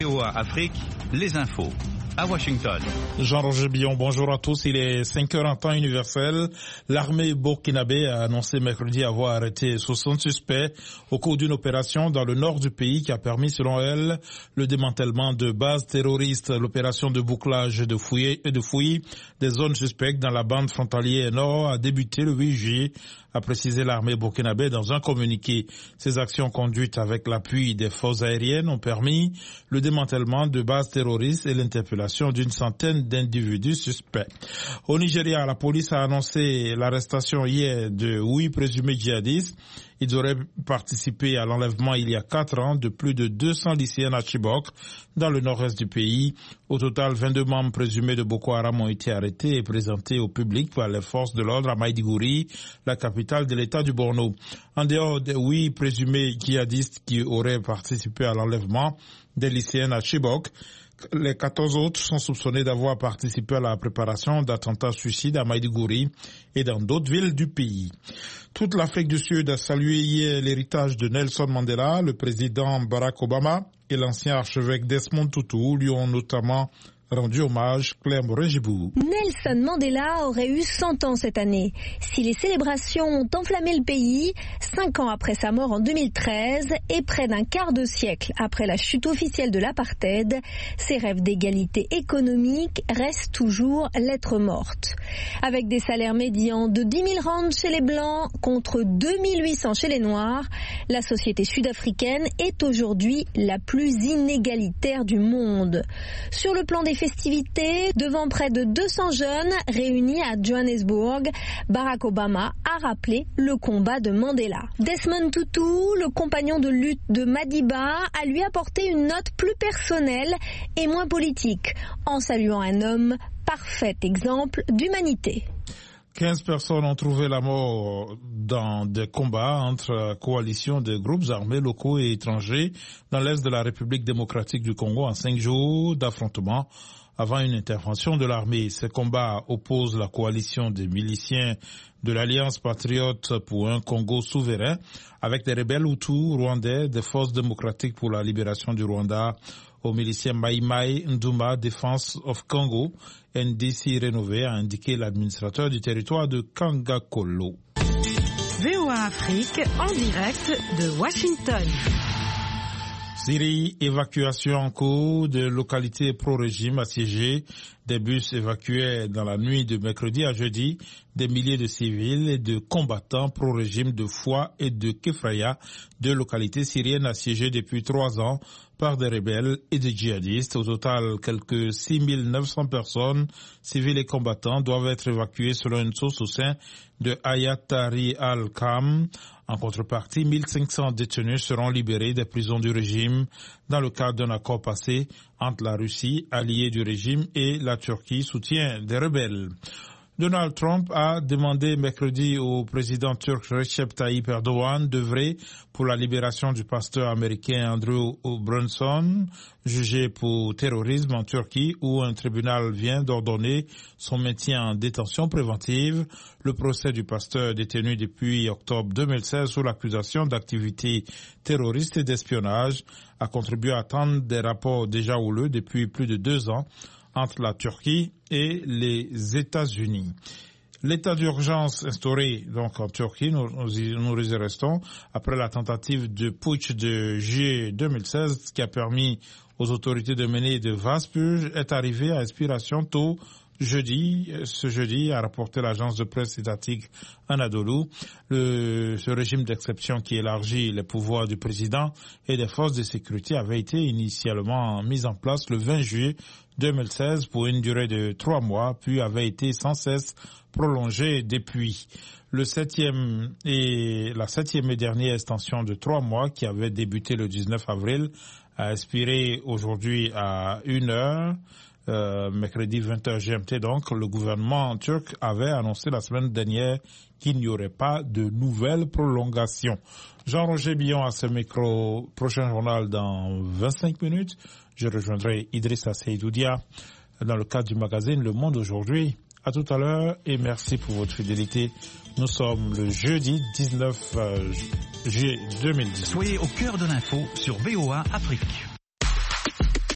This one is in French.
VOA Afrique, les infos. À Washington. Jean-Roger Billon, bonjour à tous. Il est 5h en temps universel. L'armée burkinabé a annoncé mercredi avoir arrêté 60 suspects au cours d'une opération dans le nord du pays qui a permis, selon elle, le démantèlement de bases terroristes. L'opération de bouclage et de fouilles des zones suspectes dans la bande frontalière nord a débuté le 8 juillet, a précisé l'armée burkinabé dans un communiqué. Ces actions conduites avec l'appui des forces aériennes ont permis le démantèlement de bases terroristes et l'interpellation d'une centaine d'individus suspects. Au Nigeria, la police a annoncé l'arrestation hier de 8 présumés djihadistes. Ils auraient participé à l'enlèvement il y a 4 ans de plus de 200 lycéens à Chibok, dans le nord-est du pays. Au total, 22 membres présumés de Boko Haram ont été arrêtés et présentés au public par les forces de l'ordre à Maïdiguri, la capitale de l'État du Borno. En dehors des 8 présumés djihadistes qui auraient participé à l'enlèvement des lycéens à Chibok, les 14 autres sont soupçonnés d'avoir participé à la préparation d'attentats suicides à Maïdiguri et dans d'autres villes du pays. Toute l'Afrique du Sud a salué hier l'héritage de Nelson Mandela. Le président Barack Obama et l'ancien archevêque Desmond Tutu lui ont notamment rendu hommage. Claire Morin-Gibou. Nelson Mandela aurait eu 100 ans cette année. Si les célébrations ont enflammé le pays, 5 ans après sa mort en 2013 et près d'un quart de siècle après la chute officielle de l'apartheid, ses rêves d'égalité économique restent toujours lettre morte. Avec des salaires médians de 10 000 rands chez les Blancs contre 2 800 chez les Noirs, la société sud-africaine est aujourd'hui la plus inégalitaire du monde. Sur le plan des festivités, devant près de 200 jeunes réunis à Johannesburg, Barack Obama a rappelé le combat de Mandela. Desmond Tutu, le compagnon de lutte de Madiba, a lui apporté une note plus personnelle et moins politique, en saluant un homme parfait exemple d'humanité. 15 personnes ont trouvé la mort dans des combats entre coalitions de groupes armés locaux et étrangers dans l'est de la République démocratique du Congo en 5 jours d'affrontements avant une intervention de l'armée. Ces combats opposent la coalition des miliciens de l'Alliance patriote pour un Congo souverain avec des rebelles Hutus rwandais des forces démocratiques pour la libération du Rwanda aux miliciens Mai Mai Nduma Defense of Congo, NDC rénové, a indiqué l'administrateur du territoire de Kangakolo. VOA Afrique en direct de Washington. Syrie, évacuation en cours de localités pro-régime assiégées. Des bus évacuaient dans la nuit de mercredi à jeudi des milliers de civils et de combattants pro-régime de Foua et de Kefraya, deux localités syriennes assiégées depuis 3 ans par des rebelles et des djihadistes. Au total, quelques 6 900 personnes, civils et combattants, doivent être évacuées selon une source au sein de Hayat Tahrir al-Kham. En contrepartie, 1500 détenus seront libérés des prisons du régime dans le cadre d'un accord passé entre la Russie, alliée du régime, et la Turquie, soutien des rebelles. Donald Trump a demandé mercredi au président turc Recep Tayyip Erdogan d'œuvrer pour la libération du pasteur américain Andrew Brunson, jugé pour terrorisme en Turquie, où un tribunal vient d'ordonner son maintien en détention préventive. Le procès du pasteur détenu depuis octobre 2016 sous l'accusation d'activités terroristes et d'espionnage a contribué à tendre des rapports déjà houleux depuis plus de 2 ans entre la Turquie et les États-Unis. L'état d'urgence instauré donc en Turquie, nous y restons, après la tentative de putsch de juillet 2016 qui a permis aux autorités de mener de vastes purges, est arrivé à expiration tôt ce jeudi, a rapporté l'agence de presse étatique Anadolu. Ce régime d'exception qui élargit les pouvoirs du président et des forces de sécurité avait été initialement mis en place le 20 juillet 2016 pour une durée de 3 mois, puis avait été sans cesse prolongé depuis. La septième et dernière extension de 3 mois qui avait débuté le 19 avril a expiré aujourd'hui à 1h. Mercredi 20h GMT, donc, le gouvernement turc avait annoncé la semaine dernière qu'il n'y aurait pas de nouvelles prolongations. Jean-Roger Billon à ce micro. Prochain journal dans 25 minutes. Je rejoindrai Idrissa Seydoudia dans le cadre du magazine Le Monde aujourd'hui. À tout à l'heure et merci pour votre fidélité. Nous sommes le jeudi 19 juillet 2010. Soyez au cœur de l'info sur VOA Afrique.